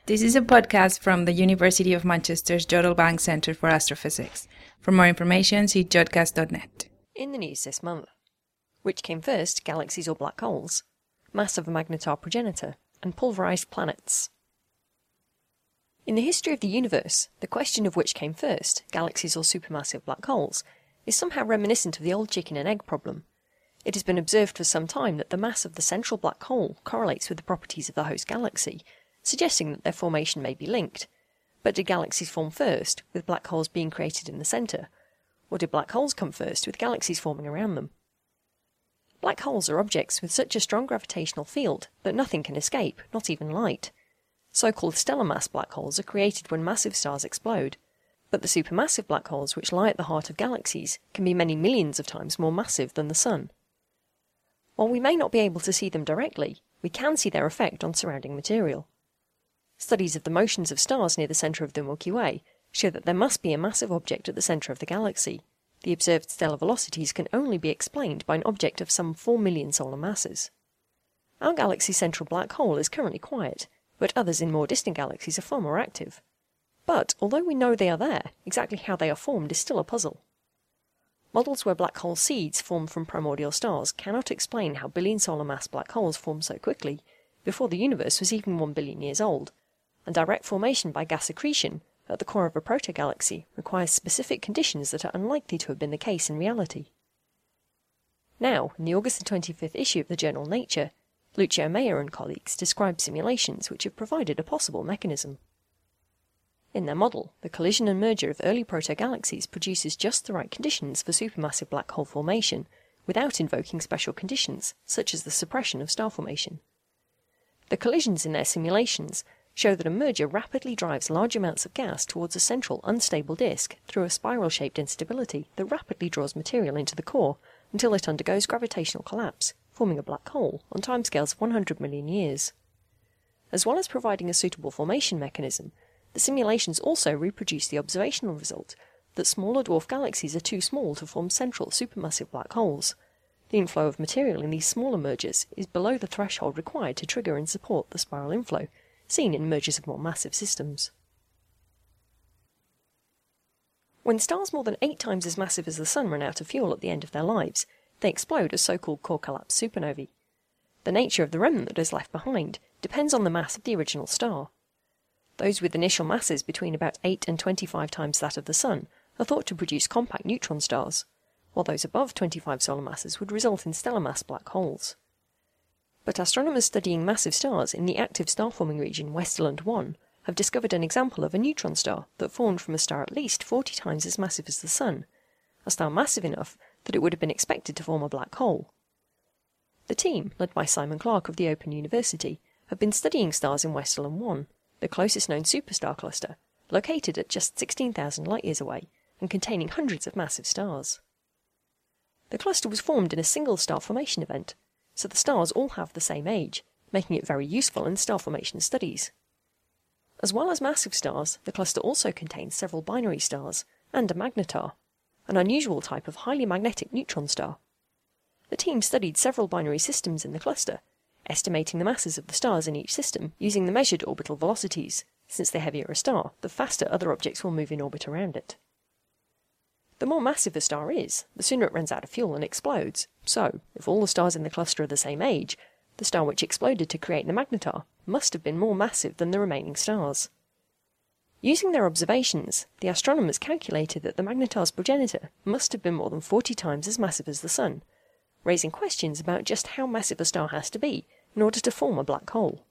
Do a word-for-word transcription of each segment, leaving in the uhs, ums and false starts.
This is a podcast from the University of Manchester's Jodrell Bank Centre for Astrophysics. For more information, see jodcast dot net. In the news this month: which came first, galaxies or black holes? Mass of a magnetar progenitor, and pulverised planets. In the history of the universe, the question of which came first, galaxies or supermassive black holes, is somehow reminiscent of the old chicken and egg problem. It has been observed for some time that the mass of the central black hole correlates with the properties of the host galaxy, suggesting that their formation may be linked. But did galaxies form first, with black holes being created in the centre, or did black holes come first, with galaxies forming around them? Black holes are objects with such a strong gravitational field that nothing can escape, not even light. So-called stellar mass black holes are created when massive stars explode, but the supermassive black holes which lie at the heart of galaxies can be many millions of times more massive than the Sun. While we may not be able to see them directly, we can see their effect on surrounding material. Studies of the motions of stars near the centre of the Milky Way show that there must be a massive object at the centre of the galaxy. The observed stellar velocities can only be explained by an object of some four million solar masses. Our galaxy's central black hole is currently quiet, but others in more distant galaxies are far more active. But, although we know they are there, exactly how they are formed is still a puzzle. Models where black hole seeds formed from primordial stars cannot explain how billion solar mass black holes formed so quickly, before the universe was even one billion years old, and direct formation by gas accretion at the core of a protogalaxy requires specific conditions that are unlikely to have been the case in reality. Now, in the August twenty-fifth issue of the journal Nature, Lucio Meyer and colleagues describe simulations which have provided a possible mechanism. In their model, the collision and merger of early protogalaxies produces just the right conditions for supermassive black hole formation, without invoking special conditions, such as the suppression of star formation. The collisions in their simulations show that a merger rapidly drives large amounts of gas towards a central unstable disk through a spiral-shaped instability that rapidly draws material into the core until it undergoes gravitational collapse, forming a black hole on timescales of one hundred million years. As well as providing a suitable formation mechanism, the simulations also reproduce the observational result that smaller dwarf galaxies are too small to form central supermassive black holes. The inflow of material in these smaller mergers is below the threshold required to trigger and support the spiral inflow, seen in mergers of more massive systems. When stars more than eight times as massive as the Sun run out of fuel at the end of their lives, they explode as so-called core collapse supernovae. The nature of the remnant that is left behind depends on the mass of the original star. Those with initial masses between about eight and twenty-five times that of the Sun are thought to produce compact neutron stars, while those above twenty-five solar masses would result in stellar mass black holes. But astronomers studying massive stars in the active star-forming region Westerlund one have discovered an example of a neutron star that formed from a star at least forty times as massive as the Sun, a star massive enough that it would have been expected to form a black hole. The team, led by Simon Clark of the Open University, have been studying stars in Westerlund one, the closest known superstar cluster, located at just sixteen thousand light-years away, and containing hundreds of massive stars. The cluster was formed in a single star formation event, so the stars all have the same age, making it very useful in star formation studies. As well as massive stars, the cluster also contains several binary stars, and a magnetar, an unusual type of highly magnetic neutron star. The team studied several binary systems in the cluster, estimating the masses of the stars in each system using the measured orbital velocities, since the heavier a star, the faster other objects will move in orbit around it. The more massive a star is, the sooner it runs out of fuel and explodes, so, if all the stars in the cluster are the same age, the star which exploded to create the magnetar must have been more massive than the remaining stars. Using their observations, the astronomers calculated that the magnetar's progenitor must have been more than forty times as massive as the Sun, raising questions about just how massive a star has to be in order to form a black hole.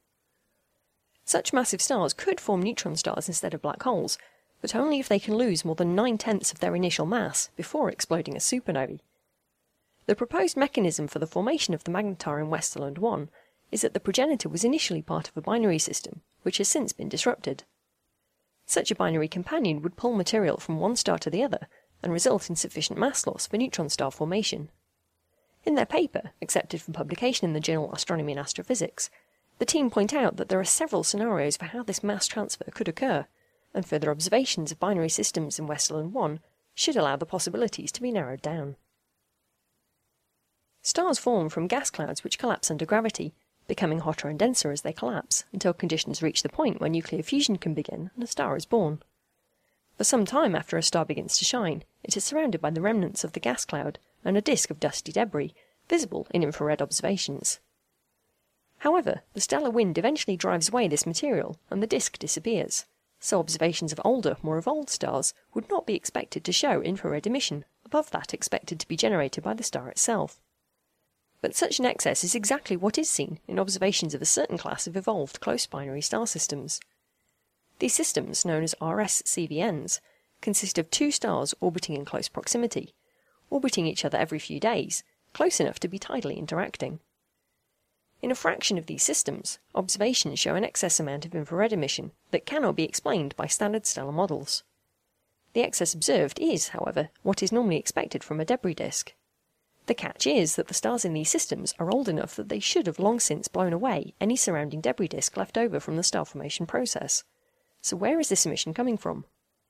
Such massive stars could form neutron stars instead of black holes, but only if they can lose more than nine-tenths of their initial mass before exploding as supernovae. The proposed mechanism for the formation of the magnetar in Westerlund one is that the progenitor was initially part of a binary system, which has since been disrupted. Such a binary companion would pull material from one star to the other, and result in sufficient mass loss for neutron star formation. In their paper, accepted for publication in the journal Astronomy and Astrophysics, the team point out that there are several scenarios for how this mass transfer could occur, and further observations of binary systems in Westerlund one should allow the possibilities to be narrowed down. Stars form from gas clouds which collapse under gravity, becoming hotter and denser as they collapse until conditions reach the point where nuclear fusion can begin and a star is born. For some time after a star begins to shine, it is surrounded by the remnants of the gas cloud and a disk of dusty debris, visible in infrared observations. However, the stellar wind eventually drives away this material and the disk disappears, so observations of older, more evolved stars would not be expected to show infrared emission above that expected to be generated by the star itself. But such an excess is exactly what is seen in observations of a certain class of evolved close binary star systems. These systems, known as R S C V Ns, consist of two stars orbiting in close proximity, orbiting each other every few days, close enough to be tidally interacting. In a fraction of these systems, observations show an excess amount of infrared emission that cannot be explained by standard stellar models. The excess observed is, however, what is normally expected from a debris disk. The catch is that the stars in these systems are old enough that they should have long since blown away any surrounding debris disk left over from the star formation process. So where is this emission coming from?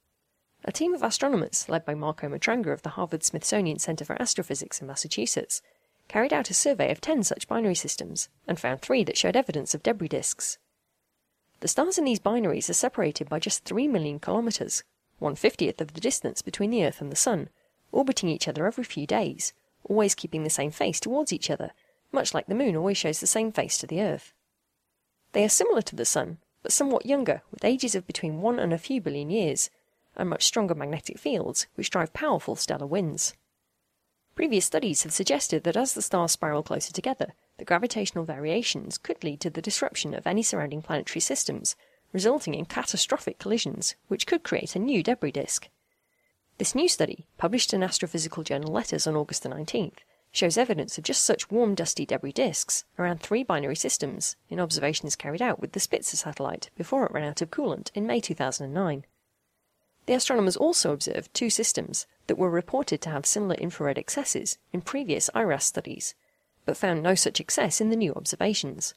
A team of astronomers, led by Marco Matranga of the Harvard-Smithsonian Center for Astrophysics in Massachusetts, carried out a survey of ten such binary systems, and found three that showed evidence of debris disks. The stars in these binaries are separated by just three million kilometres, one fiftieth of the distance between the Earth and the Sun, orbiting each other every few days, always keeping the same face towards each other, much like the Moon always shows the same face to the Earth. They are similar to the Sun, but somewhat younger, with ages of between one and a few billion years, and much stronger magnetic fields, which drive powerful stellar winds. Previous studies have suggested that as the stars spiral closer together, the gravitational variations could lead to the disruption of any surrounding planetary systems, resulting in catastrophic collisions, which could create a new debris disk. This new study, published in Astrophysical Journal Letters on August the nineteenth, shows evidence of just such warm dusty debris disks around three binary systems in observations carried out with the Spitzer satellite before it ran out of coolant in May two thousand nine. The astronomers also observed two systems that were reported to have similar infrared excesses in previous I R A S studies, but found no such excess in the new observations.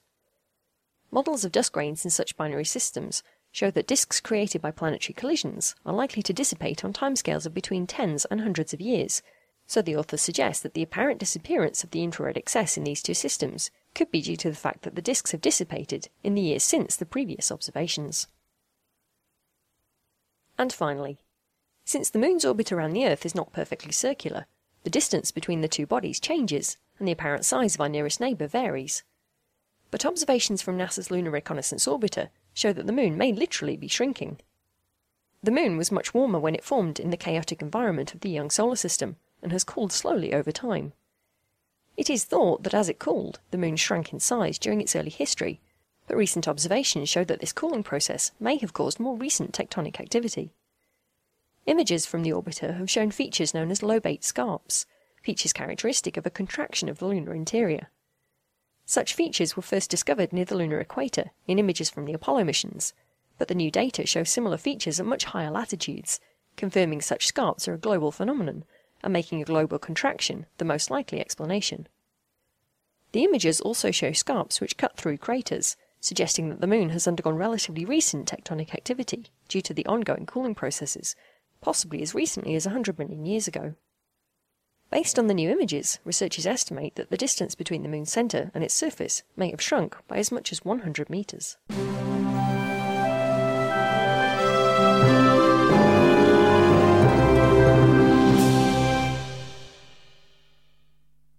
Models of dust grains in such binary systems show that disks created by planetary collisions are likely to dissipate on timescales of between tens and hundreds of years, so the authors suggest that the apparent disappearance of the infrared excess in these two systems could be due to the fact that the disks have dissipated in the years since the previous observations. And finally, since the Moon's orbit around the Earth is not perfectly circular, the distance between the two bodies changes, and the apparent size of our nearest neighbour varies. But observations from NASA's Lunar Reconnaissance Orbiter show that the Moon may literally be shrinking. The Moon was much warmer when it formed in the chaotic environment of the young solar system, and has cooled slowly over time. It is thought that as it cooled, the Moon shrank in size during its early history, but recent observations show that this cooling process may have caused more recent tectonic activity. Images from the orbiter have shown features known as lobate scarps, features characteristic of a contraction of the lunar interior. Such features were first discovered near the lunar equator in images from the Apollo missions, but the new data show similar features at much higher latitudes, confirming such scarps are a global phenomenon, and making a global contraction the most likely explanation. The images also show scarps which cut through craters, suggesting that the Moon has undergone relatively recent tectonic activity due to the ongoing cooling processes, possibly as recently as one hundred million years ago. Based on the new images, researchers estimate that the distance between the Moon's centre and its surface may have shrunk by as much as one hundred metres.